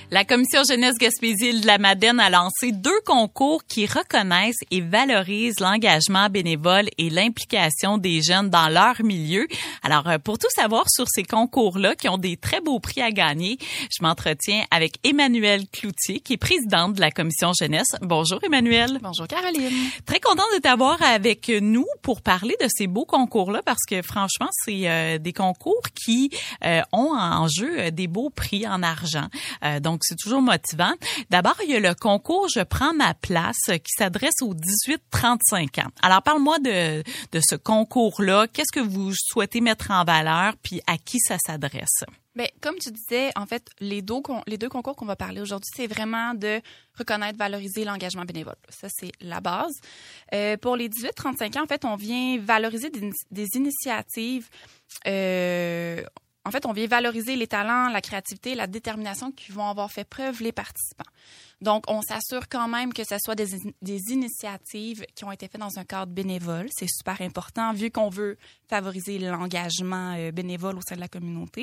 La Commission Jeunesse Gaspésie de la Madeleine a lancé 2 concours qui reconnaissent et valorisent l'engagement bénévole et l'implication des jeunes dans leur milieu. Alors, pour tout savoir sur ces concours-là, qui ont des très beaux prix à gagner, je m'entretiens avec Emmanuelle Cloutier, qui est présidente de la Commission Jeunesse. Bonjour, Emmanuelle. Bonjour, Caroline. Très contente de t'avoir avec nous pour parler de ces beaux concours-là, parce que franchement, c'est des concours qui ont en jeu des beaux prix en argent. Donc, c'est toujours motivant. D'abord, il y a le concours Je prends ma place qui s'adresse aux 18-35 ans. Alors, parle-moi de ce concours-là. Qu'est-ce que vous souhaitez mettre en valeur puis à qui ça s'adresse? Bien, comme tu disais, en fait, les deux concours qu'on va parler aujourd'hui, c'est vraiment de reconnaître, valoriser l'engagement bénévole. Ça, c'est la base. Pour les 18-35 ans, en fait, on vient valoriser des initiatives. En fait, on vient valoriser les talents, la créativité, la détermination qui vont avoir fait preuve les participants. Donc, on s'assure quand même que ce soit des initiatives qui ont été faites dans un cadre bénévole. C'est super important vu qu'on veut favoriser l'engagement bénévole au sein de la communauté.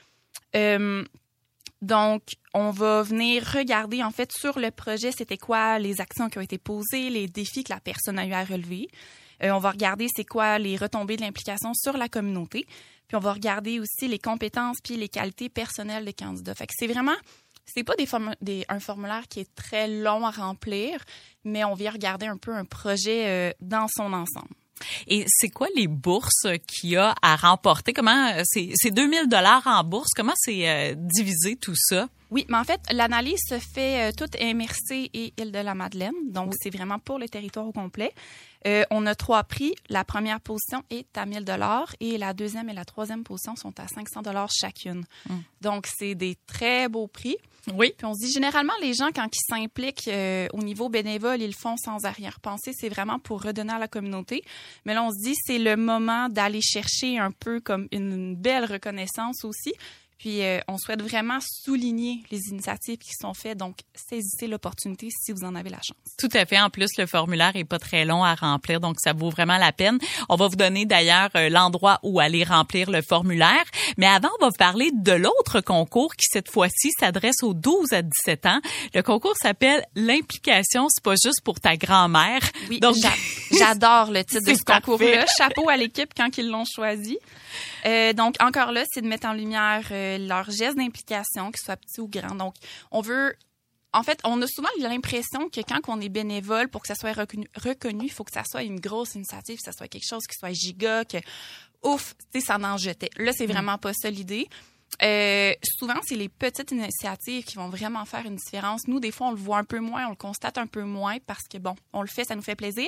Donc, on va venir regarder, en fait, sur le projet, c'était quoi les actions qui ont été posées, les défis que la personne a eu à relever. On va regarder c'est quoi les retombées de l'implication sur la communauté. Puis, on va regarder aussi les compétences puis les qualités personnelles des candidats. Fait que c'est vraiment, c'est pas un formulaire qui est très long à remplir, mais on vient regarder un peu un projet dans son ensemble. Et c'est quoi les bourses qu'il y a à remporter? Comment c'est 2000 $ en bourse? Comment c'est divisé tout ça? Oui, mais en fait, l'analyse se fait toute MRC et Île-de-la-Madeleine. Donc, oui. C'est vraiment pour le territoire au complet. On a 3 prix. La première position est à 1000 $ et la deuxième et la troisième position sont à 500 $ chacune. Donc, c'est des très beaux prix. Oui. Puis on se dit, généralement, les gens, quand ils s'impliquent au niveau bénévole, ils le font sans arrière-pensée. C'est vraiment pour redonner à la communauté. Mais là, on se dit, c'est le moment d'aller chercher un peu comme une belle reconnaissance aussi. Puis, on souhaite vraiment souligner les initiatives qui sont faites. Donc, saisissez l'opportunité si vous en avez la chance. Tout à fait. En plus, le formulaire est pas très long à remplir, donc ça vaut vraiment la peine. On va vous donner d'ailleurs l'endroit où aller remplir le formulaire. Mais avant, on va vous parler de l'autre concours qui, cette fois-ci, s'adresse aux 12 à 17 ans. Le concours s'appelle L'implication, c'est pas juste pour ta grand-mère. Oui, donc j'adore le titre de ce concours-là. Parfait. Chapeau à l'équipe quand ils l'ont choisi. Donc, encore là, c'est de mettre en lumière leur geste d'implication, qu'ils soient petits ou grands. Donc, on veut... En fait, on a souvent l'impression que quand on est bénévole, pour que ça soit reconnu, il faut que ça soit une grosse initiative, que ça soit quelque chose qui soit giga, que ouf, tu sais, ça en jetait. Là, c'est vraiment pas ça l'idée. Souvent, c'est les petites initiatives qui vont vraiment faire une différence. Nous, des fois, on le voit un peu moins, on le constate un peu moins parce que, bon, on le fait, ça nous fait plaisir.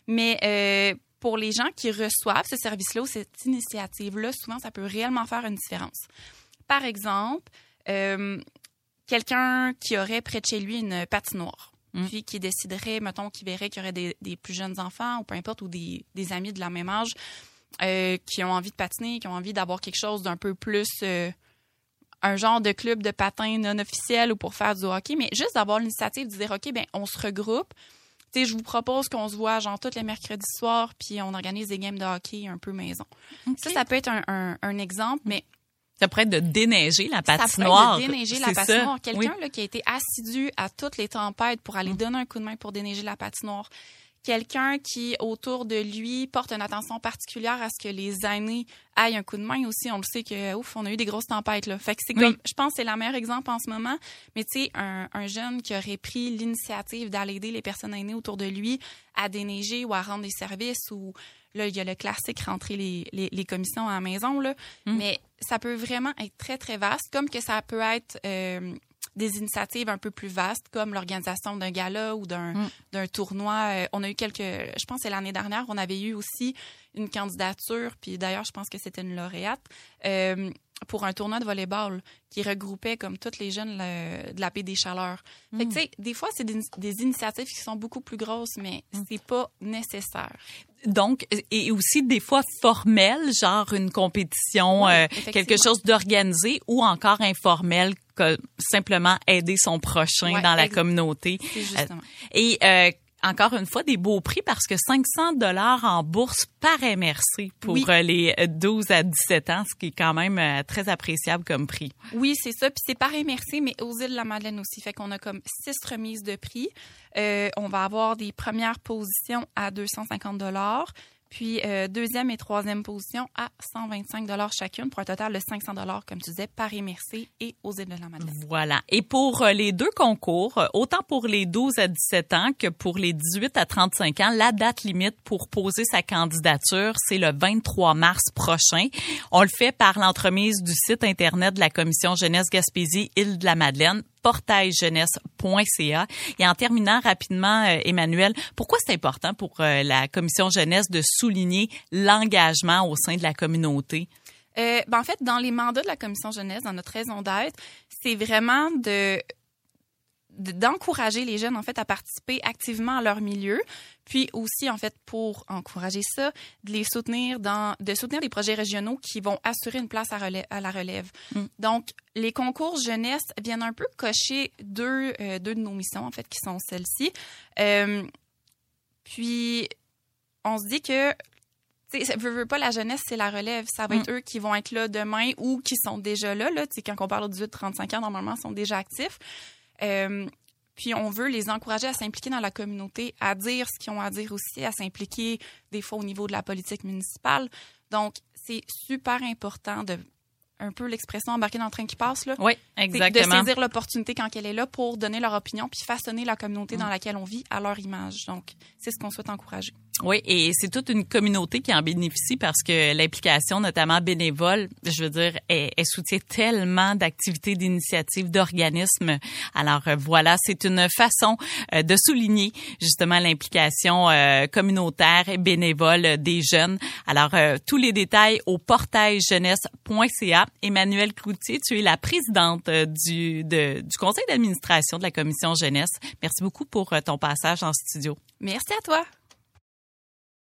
Mais pour les gens qui reçoivent ce service-là ou cette initiative-là, souvent, ça peut réellement faire une différence. Par exemple, quelqu'un qui aurait près de chez lui une patinoire, puis qui déciderait, mettons, qui verrait qu'il y aurait des plus jeunes enfants ou peu importe, ou des amis de la même âge qui ont envie de patiner, qui ont envie d'avoir quelque chose d'un peu plus... un genre de club de patin non officiel ou pour faire du hockey, mais juste d'avoir l'initiative de dire, OK, ben on se regroupe. Tu sais, je vous propose qu'on se voit genre tous les mercredis soirs, puis on organise des games de hockey un peu maison. Okay. Ça peut être un exemple, mais... Ça pourrait être de déneiger la patinoire. Ça pourrait être de déneiger la patinoire. Quelqu'un oui. là, qui a été assidu à toutes les tempêtes pour aller donner un coup de main pour déneiger la patinoire. Quelqu'un qui, autour de lui, porte une attention particulière à ce que les aînés aillent un coup de main aussi. On le sait que, ouf, on a eu des grosses tempêtes, là. Fait que c'est comme, je pense que c'est le meilleur exemple en ce moment. Mais tu sais, un jeune qui aurait pris l'initiative d'aller aider les personnes aînées autour de lui à déneiger ou à rendre des services ou, là, il y a le classique rentrer les commissions à la maison, là. Mais ça peut vraiment être très, très vaste, comme que ça peut être, des initiatives un peu plus vastes, comme l'organisation d'un gala ou d'un tournoi. On a eu je pense que c'est l'année dernière, on avait eu aussi une candidature, puis d'ailleurs, je pense que c'était une lauréate, pour un tournoi de volley-ball qui regroupait comme toutes les jeunes de la Baie des Chaleurs. Fait que, tu sais, des fois, c'est des initiatives qui sont beaucoup plus grosses, mais c'est pas nécessaire. Donc, et aussi des fois formel, genre une compétition, quelque chose d'organisé, ou encore informel, que simplement aider son prochain dans la communauté. C'est justement. Et encore une fois, des beaux prix parce que 500 $ en bourse par MRC pour les 12 à 17 ans, ce qui est quand même très appréciable comme prix. Oui, c'est ça. Puis c'est par MRC, mais aux Îles-de-la-Madeleine aussi. Fait qu'on a comme 6 remises de prix. On va avoir des premières positions à 250 $, puis deuxième et troisième position à 125 $ chacune, pour un total de 500 $, comme tu disais, par MRC et aux Îles-de-la-Madeleine. Voilà. Et pour les deux concours, autant pour les 12 à 17 ans que pour les 18 à 35 ans, la date limite pour poser sa candidature, c'est le 23 mars prochain. On le fait par l'entremise du site Internet de la Commission Jeunesse Gaspésie Île-de-la-Madeleine, portailjeunesse.ca. Et en terminant rapidement, Emmanuelle, pourquoi c'est important pour la Commission Jeunesse de souligner l'engagement au sein de la communauté? En fait, dans les mandats de la Commission Jeunesse, dans notre raison d'être, c'est vraiment d'encourager les jeunes, en fait, à participer activement à leur milieu. Puis aussi, en fait, pour encourager ça, de les soutenir de soutenir des projets régionaux qui vont assurer une place à la relève. Donc, les concours jeunesse viennent un peu cocher deux de nos missions, en fait, qui sont celles-ci. Puis, on se dit que veut pas, la jeunesse, c'est la relève. Ça va être eux qui vont être là demain ou qui sont déjà là. Quand on parle de 18-35 ans, normalement, ils sont déjà actifs. Puis on veut les encourager à s'impliquer dans la communauté, à dire ce qu'ils ont à dire aussi, à s'impliquer des fois au niveau de la politique municipale. Donc, c'est super important de un peu l'expression embarquer dans le train qui passe, là. Oui, exactement. De saisir l'opportunité quand elle est là pour donner leur opinion puis façonner la communauté dans laquelle on vit à leur image. Donc, c'est ce qu'on souhaite encourager. Oui, et c'est toute une communauté qui en bénéficie parce que l'implication, notamment bénévole, je veux dire, elle soutient tellement d'activités, d'initiatives, d'organismes. Alors voilà, c'est une façon de souligner justement l'implication communautaire et bénévole des jeunes. Alors, tous les détails au portailjeunesse.ca. Emmanuelle Cloutier, tu es la présidente du conseil d'administration de la Commission Jeunesse. Merci beaucoup pour ton passage en studio. Merci à toi.